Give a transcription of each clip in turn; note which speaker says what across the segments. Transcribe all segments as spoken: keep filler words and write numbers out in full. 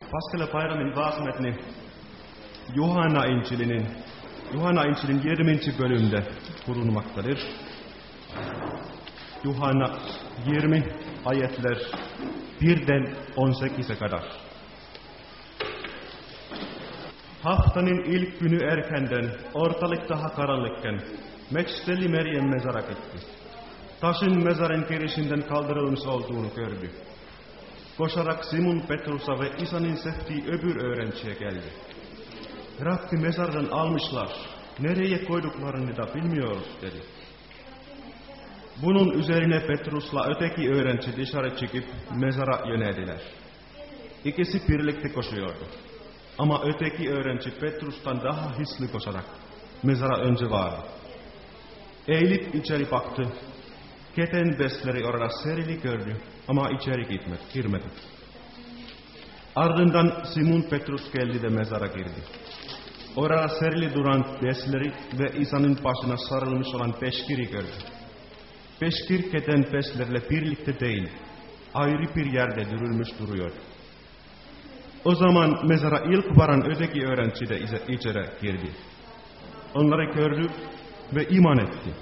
Speaker 1: Paskala bayramın vaazmetni Yuhanna İncil'inin Yuhanna İncil'in yirminci bölümde bulunmaktadır. Yuhanna yirmi ayetler birden on sekize kadar. Haftanın ilk günü erkenden, ortalık daha karanlıkken, Meçteli Meryem mezara gitti. Taşın mezarın girişinden kaldırılmış olduğunu gördü. Koşarak Simon Petrus'a ve İsa'nın sevdiği öbür öğrenciye geldi. Rabbi mezardan almışlar, nereye koyduklarını da bilmiyoruz dedi. Bunun üzerine Petrus'la öteki öğrenci dışarı çıkıp mezara yöneldiler. İkisi birlikte koşuyordu. Ama öteki öğrenci Petrus'tan daha hızlı koşarak mezara önce vardı. Eğilip içeri baktı. Keten bezleri orada serili gördü ama içeri gitmedi, girmedi. Ardından Simon Petrus geldi de mezara girdi. Orada serili duran bezleri ve İsa'nın başına sarılmış olan peşkiri gördü. Peşkir keten bezlerle birlikte değil, ayrı bir yerde dürülmüş duruyor. O zaman mezara ilk varan öteki öğrenci de içeri girdi. Onları gördü ve iman etti.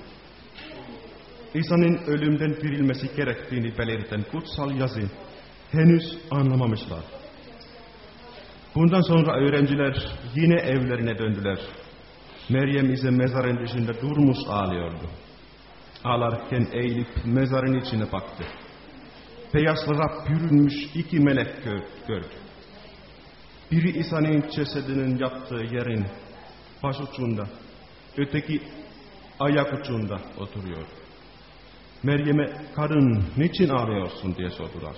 Speaker 1: İsa'nın ölümden dirilmesi gerektiğini belirten kutsal yazı henüz anlamamışlar. Bundan sonra öğrenciler yine evlerine döndüler. Meryem ise mezarın dışında durmuş ağlıyordu. Ağlarken eğilip mezarın içine baktı. Beyazlara bürünmüş iki melek gördü. Biri İsa'nın cesedinin yattığı yerin baş ucunda, öteki ayak ucunda oturuyor. Meryem'e kadın niçin ağlıyorsun diye sordular.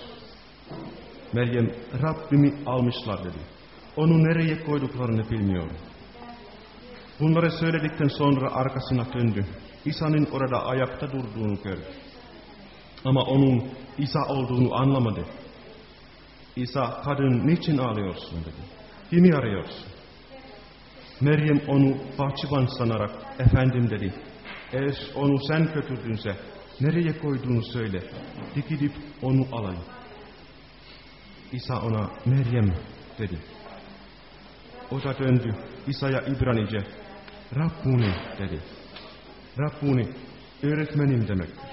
Speaker 1: Meryem Rabbimi almışlar dedi. Onu nereye koyduklarını bilmiyorum. Bunları söyledikten sonra arkasına döndü. İsa'nın orada ayakta durduğunu gördü. Ama onun İsa olduğunu anlamadı. İsa kadın niçin ağlıyorsun dedi. Kimi arıyorsun? Meryem onu bahçıvan sanarak efendim dedi. Eğer onu sen götürdünse nereye koyduğunu söyle. Dikilip onu alayım. İsa ona Meryem dedi. O da döndü İsa'ya İbranice Rabbuni dedi. Rabbuni öğretmenim demektir.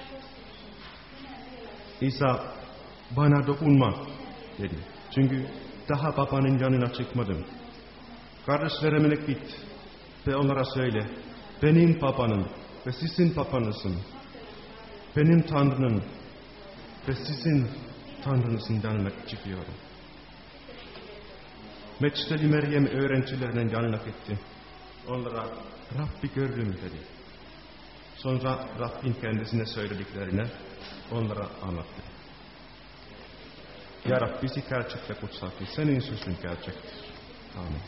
Speaker 1: İsa bana dokunma dedi. Çünkü daha babanın yanına çıkmadım. Kardeşlerime git ve onlara söyle. Benim babanın ve sizin babanızın, benim Tanrı'nın ve sizin Tanrınızın yanına çıkıyorum. Meçteli Meryem öğrencilerinin yanına gitti. Onlara Rabbi gördüm dedi. Sonra Rabbin kendisine söylediklerine onlara anlattı. Ya Rabbi bizi gerçekte kutsal ki senin sözün gerçektir. Amin.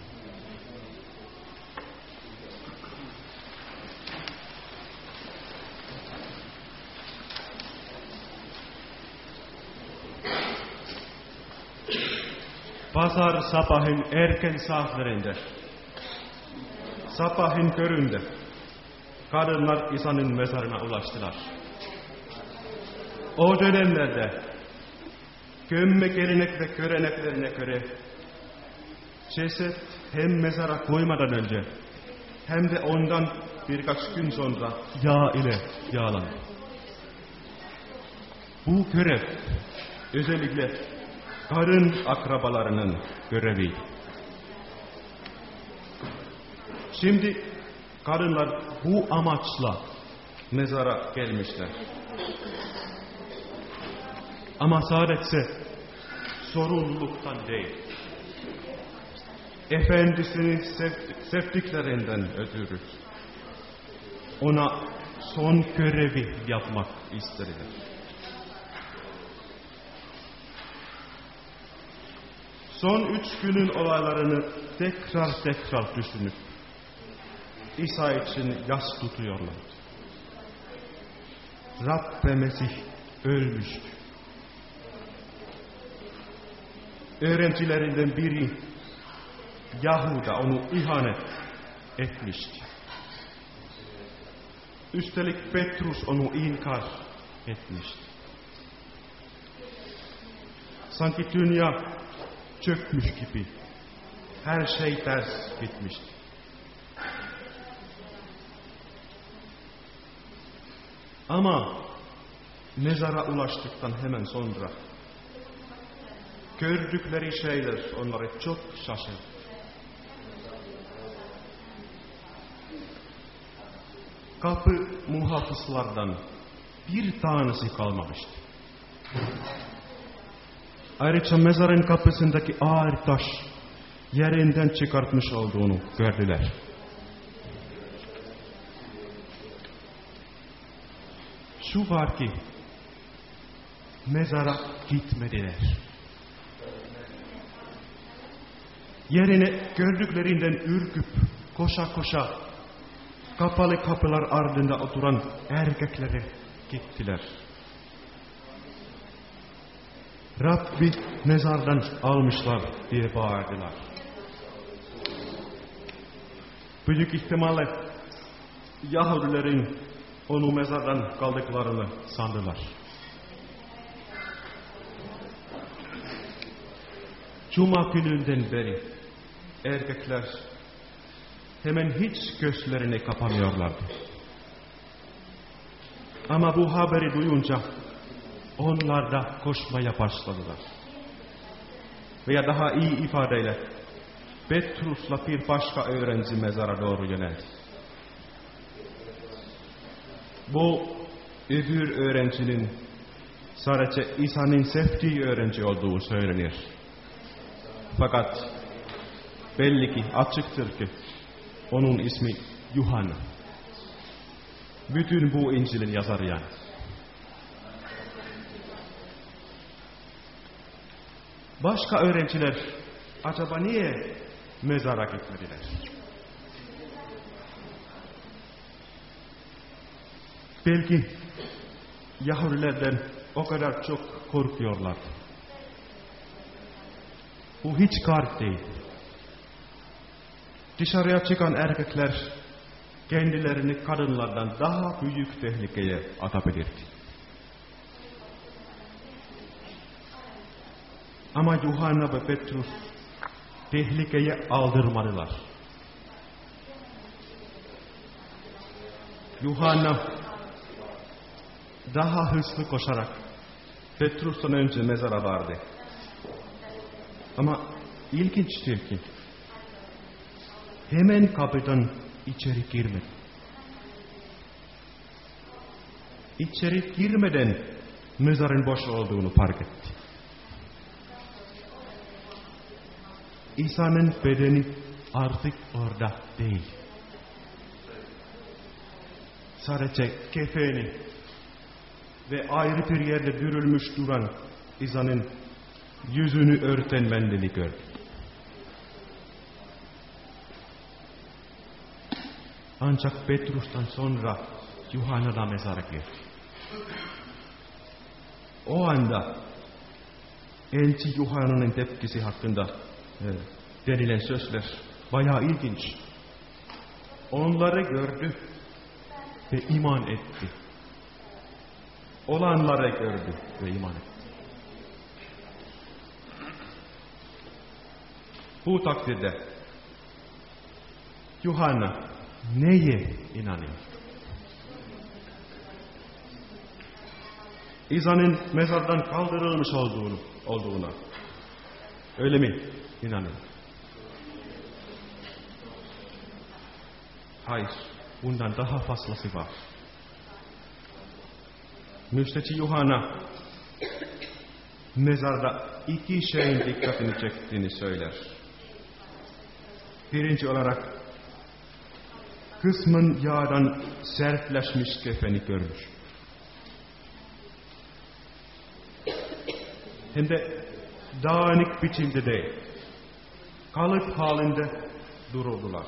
Speaker 1: Pazar sabahın erken saatlerinde, sabahın köründe kadınlar İsa'nın mezarına ulaştılar. O dönemlerde gömme gelenek ve göreneklerine göre ceset hem mezara koymadan önce hem de ondan birkaç gün sonra yağ ile yağlandı. Bu görev özellikle karın akrabalarının göreviydi. Şimdi kadınlar bu amaçla mezara gelmişler. Ama sadece sorumluluktan değil, Efendisini sevdiklerinden ötürü ona son görevi yapmak istediler. Son üç günün olaylarını tekrar tekrar düşünüp İsa için yas tutuyorlar. Rab ve Mesih ölmüştü. Öğrencilerinden biri Yahuda onu ihanet etmişti. Üstelik Petrus onu inkar etmişti. Sanki dünya çökmüş gibi. Her şey ters gitmişti. Ama mezara ulaştıktan hemen sonra gördükleri şeyler onları çok şaşırttı. Kapı muhafızlardan bir tanesi kalmamıştı. Ayrıca mezarın kapısındaki ağır taş yerinden çıkartmış olduğunu gördüler. Şu var ki mezara gitmediler. Yerine gördüklerinden ürküp koşa koşa kapalı kapılar ardında oturan erkeklere gittiler. Rabbi mezardan almışlar diye bağırdılar. Büyük ihtimalle Yahudilerin onu mezardan kaldıklarını sandılar. Cuma gününden beri erkekler hemen hiç gözlerini kapamıyorlardı. Ama bu haberi duyunca onlar da koşmaya başladılar. Veya daha iyi ifadeyle Petrus'la bir başka öğrenci mezara doğru yöneldi. Bu öbür öğrencinin sadece İsa'nın sevdiği öğrenci olduğu söylenir. Fakat belli ki açıktır ki onun ismi Yuhanna. Bütün bu İncil'in yazarı yani. Başka öğrenciler acaba niye mezara gitmediler? Belki Yahudilerden o kadar çok korkuyorlar. Bu hiç garip değil. Dışarıya çıkan erkekler kendilerini kadınlardan daha büyük tehlikeye atabilirdi. Ama Yuhanna ve Petrus tehlikeye aldırmadılar. Yuhanna daha hızlı koşarak Petrus'tan önce mezara vardı. Ama ilginçtir ki hemen kapıdan içeri girmedi. İçeri girmeden mezarın boş olduğunu fark etti. İsa'nın bedeni artık orada değil. Sadece kefeni ve ayrı bir yerde dürülmüş duran İsa'nın yüzünü örten mendili gördü. Ancak Petrus'tan sonra Yuhanna da mezara girdi. O anda elçi Yuhanna'nın tepkisi hakkında e, denilen sözler bayağı ilginç. Onları gördü ve iman etti. Olanları gördü ve iman etti. Bu takdirde Yuhanna neye inanıyor? İsa'nın mezardan kaldırılmış olduğunu, olduğuna. Öyle mi inanıyor? Hayır, bundan daha fazlası var. Müjdeci Yuhanna mezarda iki şeyin dikkatini çektiğini söyler. Birinci olarak kısmın yağdan sertleşmiş kefeni görmüş. Hem de dağınık biçimde değil, kalıp halinde dururdular.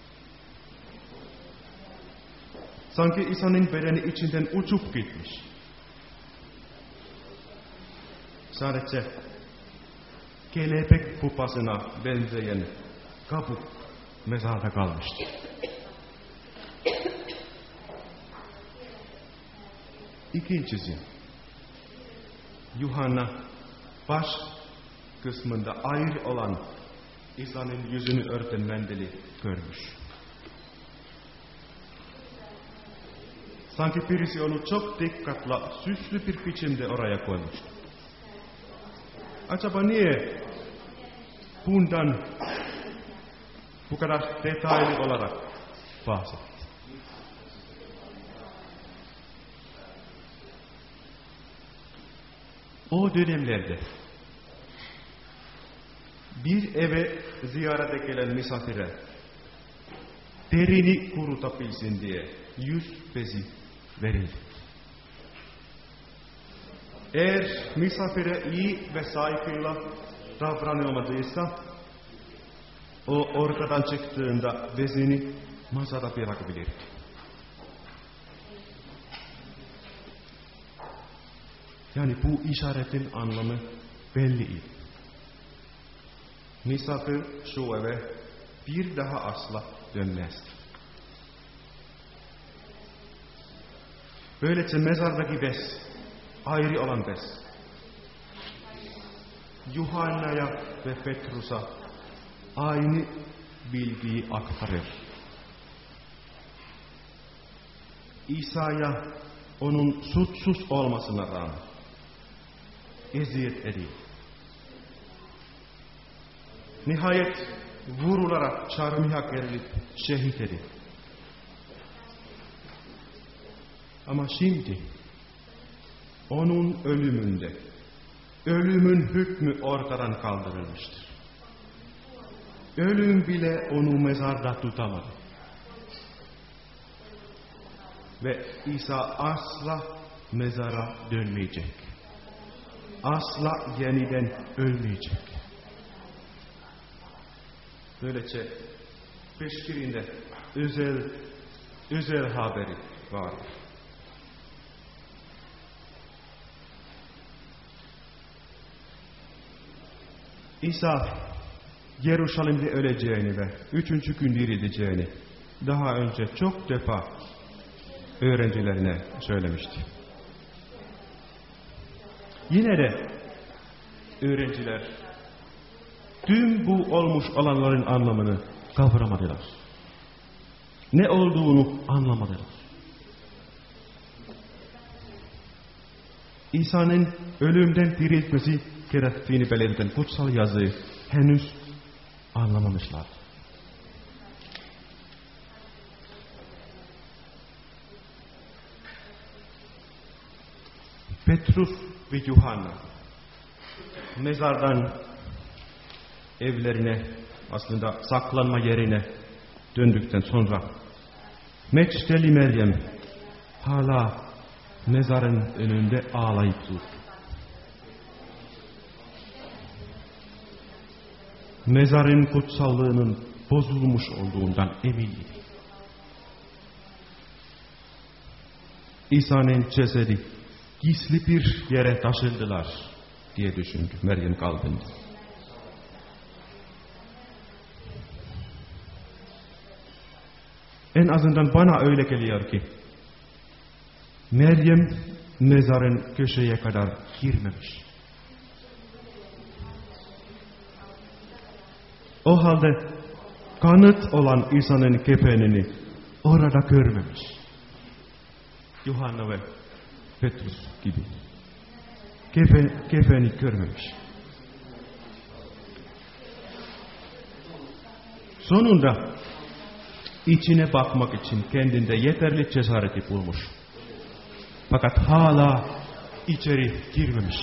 Speaker 1: Sanki İsa'nın bedeni içinden uçup gitmiş. Sadece kelebek pupasına benzeyen kabuk mezarda kalmıştı. İkincisi, Yuhanna baş kısmında ayrı olan İsa'nın yüzünü örten mendili görmüş. Sanki birisi onu çok dikkatla süslü bir biçimde oraya koymuştu. Acaba niye bundan bu kadar detaylı olarak bahsetti? O dönemlerde bir eve ziyarete gelen misafire derini kurutabilsin diye yüz bezi verildi. Eğer misafire iyi ve saygıyla davranılmadıysa o ortadan çıktığında bezini masada bırakabilirdi. Yani bu işaretin anlamı belli. Misafir şu eve bir daha asla dönmezdi. Böylece mezardaki bez, ayrı olan bez, Yuhanna'ya ve Petrus'a aynı bilgiyi aktarır. İsa'ya onun suçsuz olmasına rağmen eziyet ediyor. Nihayet vurularak çarmıha gerilip şehit edildi. Ama şimdi onun ölümünde ölümün hükmü ortadan kaldırılmıştır. Ölüm bile onu mezarda tutamadı. Ve İsa asla mezara dönmeyecek. Asla yeniden ölmeyecek. Böylece peşkirinde özel özel haberi var. İsa Yeruşalim'de öleceğini ve üçüncü gün dirileceğini daha önce çok defa öğrencilerine söylemişti. Yine de öğrenciler tüm bu olmuş olanların anlamını kavramadılar. Ne olduğunu anlamadılar. İsa'nın ölümden diriltmesi gerektiğini belirten kutsal yazıyı henüz anlamamışlar. Petrus ve Yuhanna mezardan evlerine, aslında saklanma yerine döndükten sonra Meçteli Meryem hala mezarın önünde ağlayıp durdu. Mezarın kutsallığının bozulmuş olduğundan eminiydi. İsa'nın cesedi gizli bir yere taşındılar diye düşündü Meryem kalbinde. En azından bana öyle geliyor ki Meryem mezarın köşeye kadar girmemiş. O halde kanıt olan İsa'nın kefenini orada görmemiş. Yuhanna ve Petrus gibi. Kefen, kefeni görmemiş. Sonunda içine bakmak için kendinde yeterli cesareti bulmuş. Fakat hala içeri girmemiş.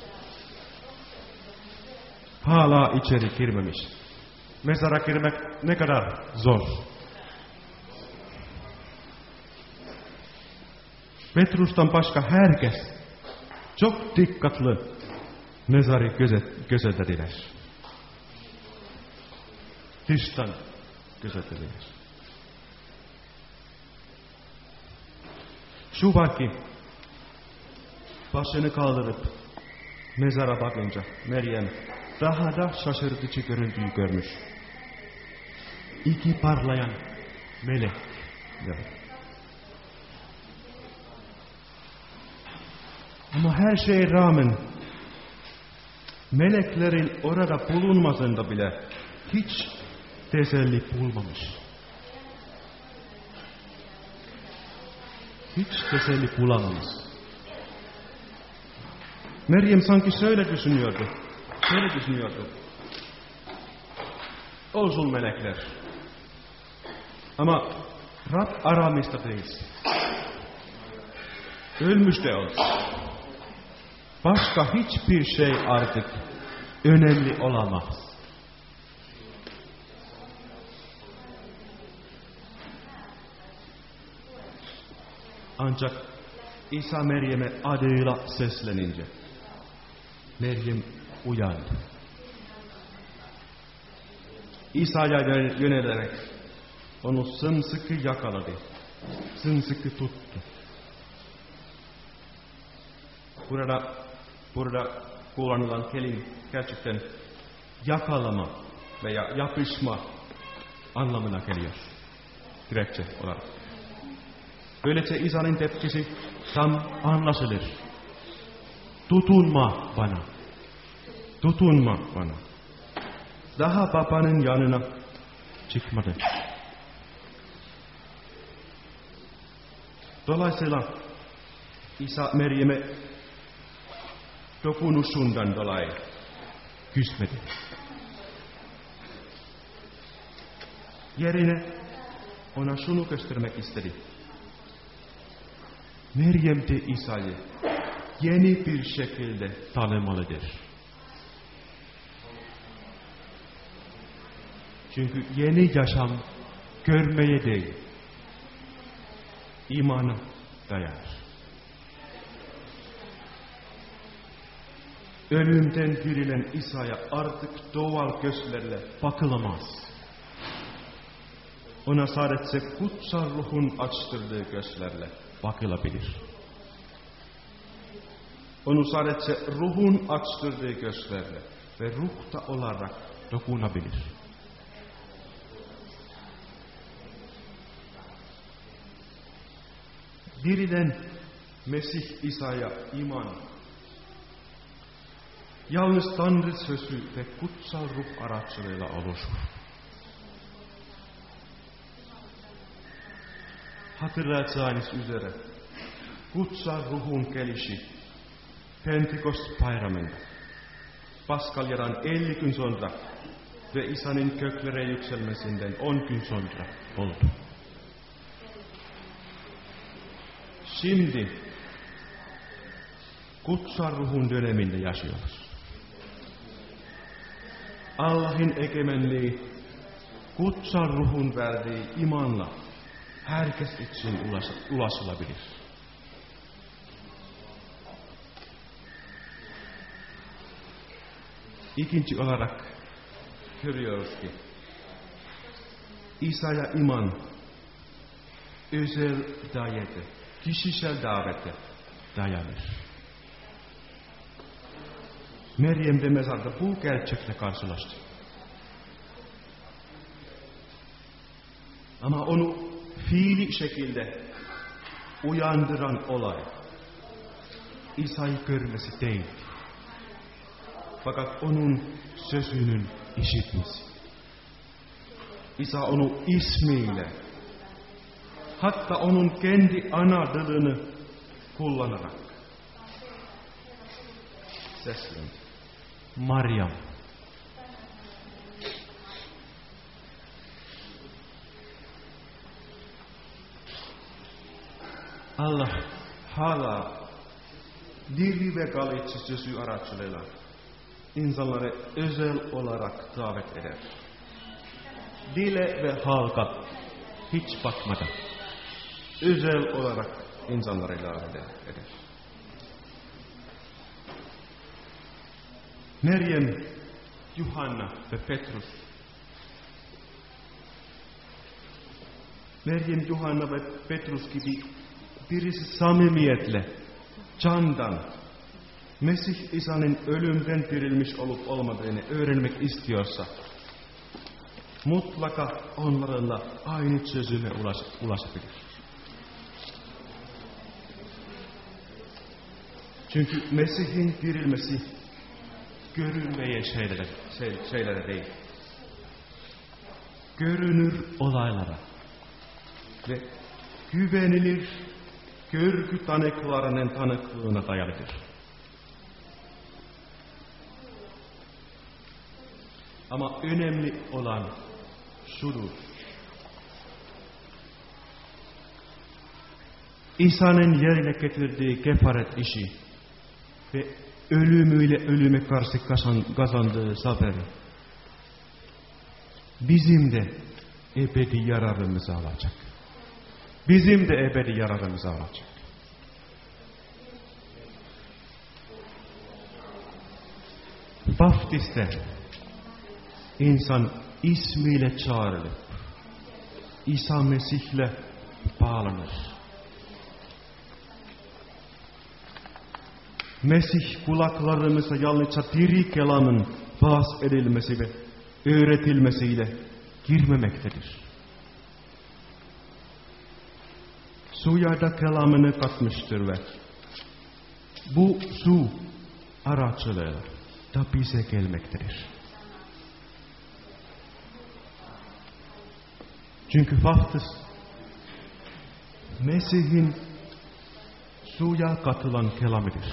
Speaker 1: Hala içeri girmemiş. Mezara girmek ne kadar zor. Petrus'tan başka herkes çok dikkatli mezarı gözet, gözetlediler. Dıştan gözetlediler. Şu var ki başını kaldırıp mezara bakınca Meryem daha da şaşırtıcı görüntüyü görmüş. İki parlayan melek. Ama her şeye rağmen meleklerin orada bulunmasında bile hiç teselli bulmamış. Hiç teselli bulamamış. Meryem sanki şöyle düşünüyordu. Şöyle düşünüyordu. Olsun melekler. Ama Rab aramızda değil. Ölmüş de olsun. Başka hiçbir şey artık önemli olamaz. Ancak İsa Meryem'e adıyla seslenince Meryem uyandı. İsa'ya yönelerek onu sımsıkı yakaladı. Sımsıkı tuttu. Burada, burada kullanılan kelime gerçekten yakalama veya yapışma anlamına geliyor. Gerekçe olarak. Böylece İsa'nın tepkisi tam anlaşılır. Tutunma bana. Tutunma bana. Daha babanın yanına çıkmadı. Dolayısıyla İsa Meryem'e dokunuşundan dolayı küsmedi. Yerine ona şunu göstermek istedi. Meryem de İsa'yı yeni bir şekilde tanımalıdır. Çünkü yeni yaşam görmeye değil, imana dayanır. Ölümden dirilen İsa'ya artık doğal gözlerle bakılamaz. Ona sadece kutsal ruhun açtırdığı gözlerle bakılabilir. Onu sadece ruhun açtırdığı gözlerle ve ruhta olarak dokunabilir. Dirilen Mesih İsa'ya iman, yalnız Tanrı sözü ve kutsal ruh aracılığıyla oluşur. Hatırlayacağınız üzere kutsal ruhun gelişi Pentekost bayramında Paskalyadan elli gün sonra ve İsa'nın göklere yükselmesinden on gün sonra oldu. Şimdi kutsal ruhun döneminde yaşıyoruz. Allah'ın egemenliği kutsal ruhun verdiği imanla herkes için ulaşılabilir. İkinci olarak görüyoruz ki İsa'ya iman özel davete, kişisel davete dayanır. Meryem de mezarda bu gerçekle karşılaştı. Ama onu fiili şekilde uyandıran olay İsa'yı görmesi değil. Fakat onun sözünün işitmesi. İsa onu ismiyle, hatta onun kendi ana dilini kullanarak seslendi. Meryem. Allah hala diri ve kalıcı sözü aracılığıyla insanları özel olarak davet eder. Dile ve halka hiç bakmadan özel olarak insanları davet eder. Meryem, Yuhanna ve Petrus. Meryem, Yuhanna ve Petrus gibi birisi samimiyetle, candan, Mesih İsa'nın ölümden dirilmiş olup olmadığını öğrenmek istiyorsa, mutlaka onlarla aynı çözüme ulaş, ulaşabilir. Çünkü Mesih'in dirilmesi görünmeyen şeylere, şey, şeylere değil. Görünür olaylara ve güvenilir görgü tanıklarının tanıklığına dayalıdır. Ama önemli olan şudur. İsa'nın yerine getirdiği kefaret işi ve ölümüyle ölüme karşı kazandığı zafer bizim de ebedi yararımızı alacak. Bizim de ebedi yararımızı alacak. Vaftiste insan ismiyle çağrılıp İsa Mesih'le bağlanır. Mesih kulaklarımıza yalnızca diri kelamın vaaz edilmesi ve öğretilmesiyle girmemektedir. Suya da kelamını katmıştır ve bu su aracılığıyla da bize gelmektedir. Çünkü vaftiz Mesih'in suya katılan kelamıdır.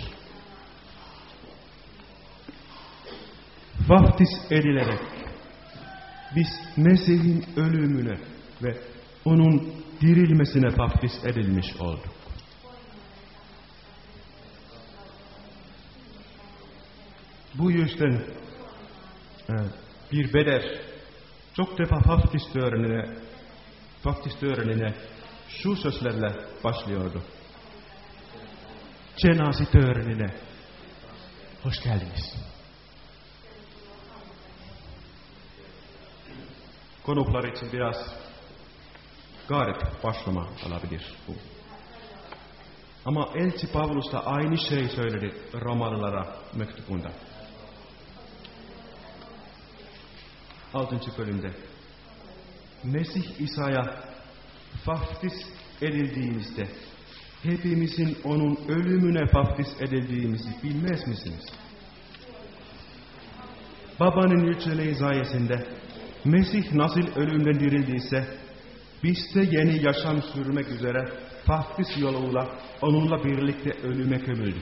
Speaker 1: Vaftiz edilerek biz Mesih'in ölümüne ve onun dirilmesine vaftiz edilmiş olduk. Bu yüzden bir beder çok defa vaftiz törenine, vaftiz törenine şu sözlerle başlıyordu. Cenaze törenine hoş geldiniz. Konuklar için biraz garip başlama olabilir bu. Ama Elçi Pavlus da aynı şey söyledi Romalılara mektubunda. altıncı bölümde. Mesih İsa'ya vaftiz edildiğimizde hepimizin onun ölümüne vaftiz edildiğimizi bilmez misiniz? Babanın yüceliği sayesinde Mesih nasıl ölümden dirildiyse biz de yeni yaşam sürmek üzere vaftiz yoluyla onunla birlikte ölüme gömüldük.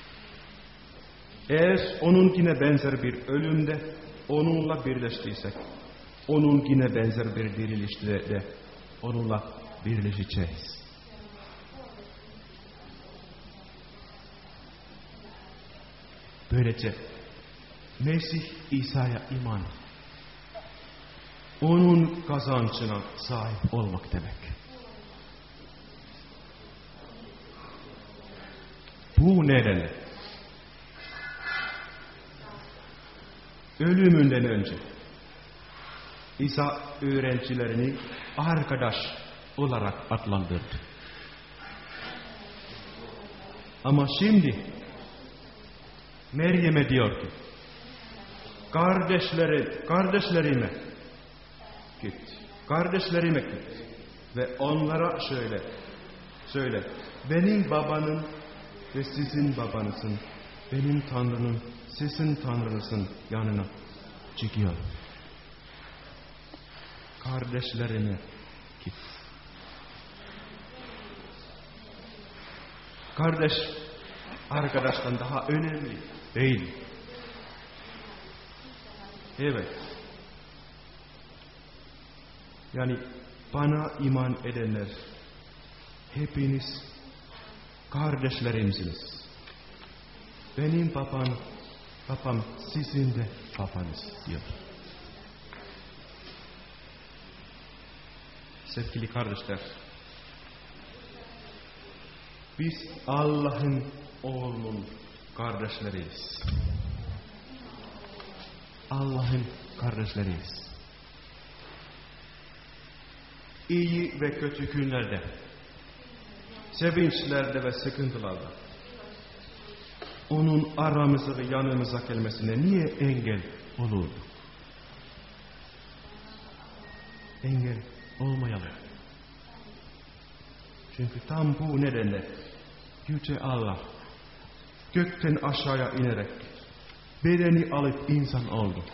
Speaker 1: Eğer onun yine benzer bir ölümde onunla birleştiysek, onun yine benzer bir dirilişte de onunla birleşeceğiz. Böylece Mesih İsa'ya iman, onun kazancına sahip olmak demek. Bu nedenle ölümünden önce İsa öğrencilerini arkadaş olarak adlandırdı. Ama şimdi Meryem'e diyor ki, kardeşleri, kardeşlerime git, kardeşlerime git ve onlara şöyle, söyle, benim babanın ve sizin babanızın, benim Tanrı'nın, sizin Tanrınızın yanına çıkıyor. Kardeşlerime git. Kardeş, arkadaştan daha önemli değil. Evet. Yani bana iman edenler hepiniz kardeşlerimsiniz. Benim babam, babam sizin de babanız diyor. Sevgili kardeşler, biz Allah'ın oğlunun kardeşleriyiz. Allah'ın kardeşleriyiz. İyi ve kötü günlerde, sevinçlerde ve sıkıntılarda onun aramıza ve yanımıza gelmesine niye engel olurdu? Engel olmayalım. Çünkü tam bu nedenle Yüce Allah gökten aşağıya inerek bedeni alıp insan oldu.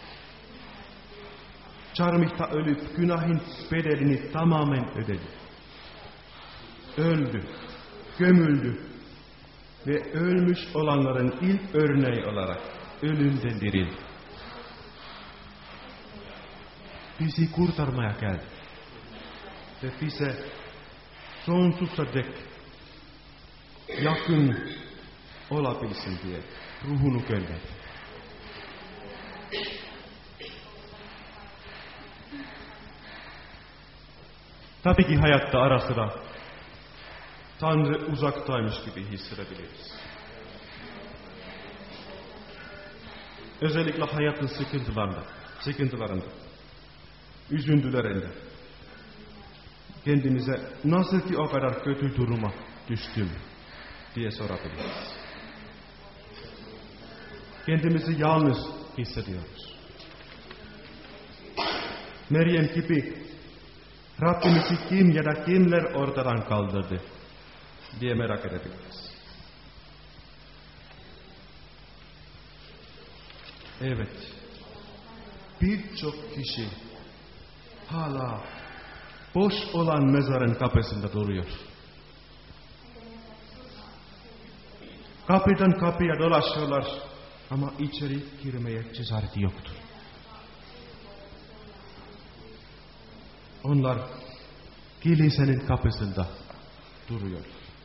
Speaker 1: Çarmıhta ölüp günahın bedelini tamamen ödedi. Öldü, gömüldü ve ölmüş olanların ilk örneği olarak ölümden dirildi. Bizi kurtarmaya geldi ve bize sonsuza dek yakın olabilsin diye ruhunu gönderdi. Tabii ki hayatta ara sıra Tanrı uzaktaymış gibi hissedebiliriz. Özellikle hayatın sıkıntılarında, sıkıntılarında, üzüntülerinde kendimize nasıl ki o kadar kötü duruma düştüm diye sorabiliriz. Kendimizi yalnız hissediyoruz. Meryem gibi Rabbimizi kim ya da kimler ortadan kaldırdı diye merak edebiliriz. Evet, birçok kişi hala boş olan mezarın kapısında duruyor. Kapıdan kapıya dolaşıyorlar ama içeri girmeye cesareti yoktur. Onlar kilisenin kapısında duruyor.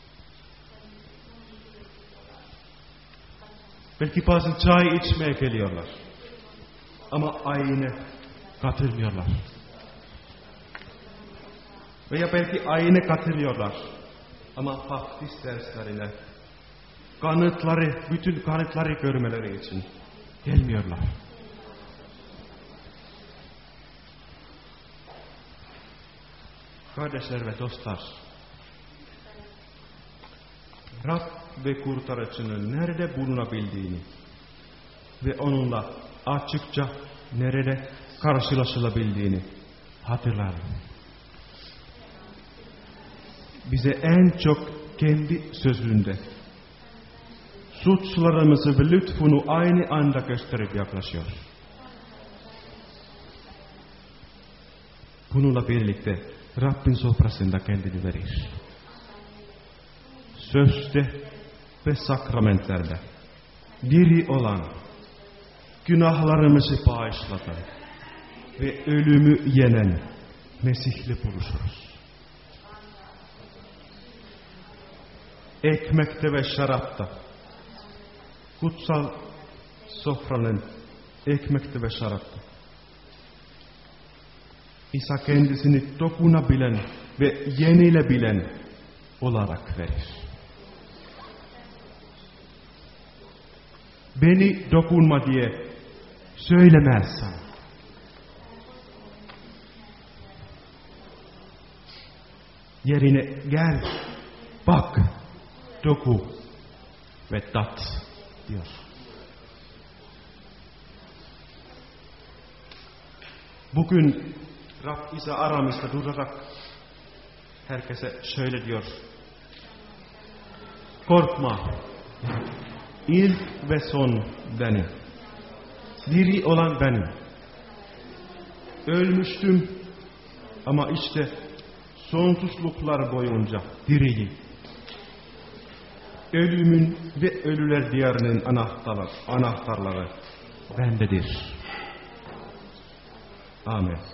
Speaker 1: Belki bazen çay içmeye geliyorlar. Ama ayine katılmıyorlar. Veya belki ayine katılıyorlar. Ama vaftiz derslerine kanıtları, bütün kanıtları görmeleri için gelmiyorlar. Kardeşler ve dostlar, Rab ve kurtarıcının nerede bulunabildiğini ve onunla açıkça nerede karşılaşılabildiğini hatırlayalım. Bize en çok kendi sözünde suçlarımızı ve lütfunu aynı anda gösterip yaklaşıyor. Bununla birlikte Rabbin sofrasında kendini verir. Sözde ve sakramentlerde diri olan, günahlarımızı bağışlatan ve ölümü yenen Mesih'le buluşuruz. Ekmekte ve şarapta, kutsal sofranın ekmekte ve şarapta İsa kendisini dokunabilen ve yenilebilen olarak verir. Beni dokunma diye söylemez sana. Yerine gel, bak, doku ve tat diyor. Bugün Rab İsa aramızda durarak herkese şöyle diyor. Korkma, ilk ve son benim. Diri olan benim. Ölmüştüm ama işte sonsuzluklar boyunca diriyim. Ölümün ve ölüler diyarının anahtarları, anahtarları bendedir. Amin.